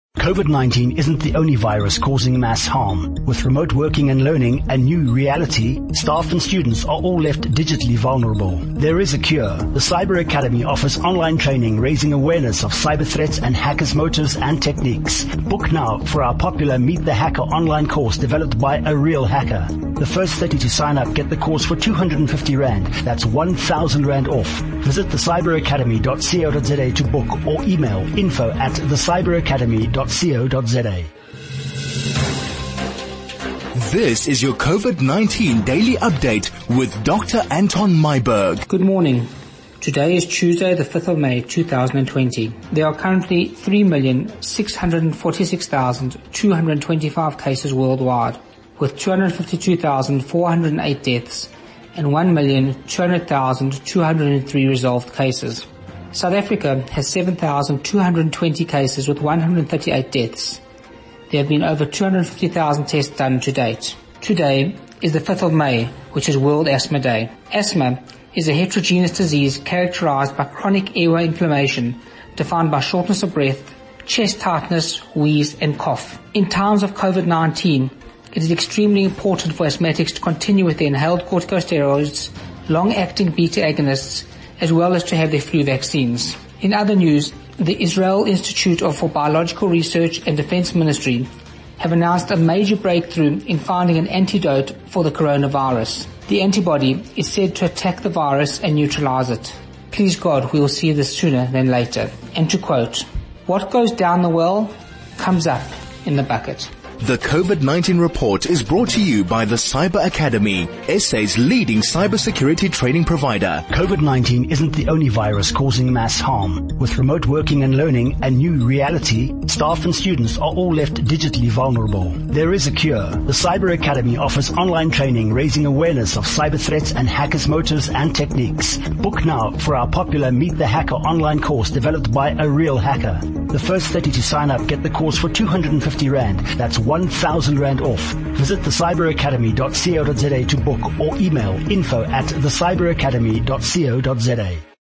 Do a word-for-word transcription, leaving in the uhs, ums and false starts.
COVID nineteen isn't the only virus causing mass harm. With remote working and learning a new reality, staff and students are all left digitally vulnerable. There is a cure. The Cyber Academy offers online training raising awareness of cyber threats and hackers' motives and techniques. Book now for our popular Meet the Hacker online course developed by a real hacker. The first thirty to sign up get the course for two hundred fifty rand. That's one thousand rand off. Visit the cyber academy dot co dot za to book or email info at the cyber academy dot co dot za. This is your COVID nineteen daily update with Doctor Anton Myburgh. Good morning. Today is Tuesday, the fifth of May, two thousand twenty. There are currently three million six hundred forty-six thousand two hundred twenty-five cases worldwide, with two hundred fifty-two thousand four hundred eight deaths and one million two hundred thousand two hundred three resolved cases. South Africa has seven thousand two hundred twenty cases with one hundred thirty-eight deaths. There have been over two hundred fifty thousand tests done to date. Today is the fifth of May, which is World Asthma Day. Asthma is a heterogeneous disease characterized by chronic airway inflammation defined by shortness of breath, chest tightness, wheeze and cough. In times of COVID nineteen, it is extremely important for asthmatics to continue with their inhaled corticosteroids, long-acting beta agonists, as well as to have their flu vaccines. In other news, the Israel Institute for Biological Research and Defense Ministry have announced a major breakthrough in finding an antidote for the coronavirus. The antibody is said to attack the virus and neutralize it. Please God, we will see this sooner than later. And to quote, "What goes down the well comes up in the bucket." The COVID nineteen report is brought to you by the Cyber Academy, S A's leading cybersecurity training provider. COVID nineteen isn't the only virus causing mass harm. With remote working and learning a new reality, staff and students are all left digitally vulnerable. There is a cure. The Cyber Academy offers online training raising awareness of cyber threats and hackers' motives and techniques. Book now for our popular Meet the Hacker online course developed by a real hacker. The first thirty to sign up get the course for two hundred fifty rand. That's one thousand rand off. Visit the cyber academy dot co dot za to book or email info at the cyber academy dot co dot za.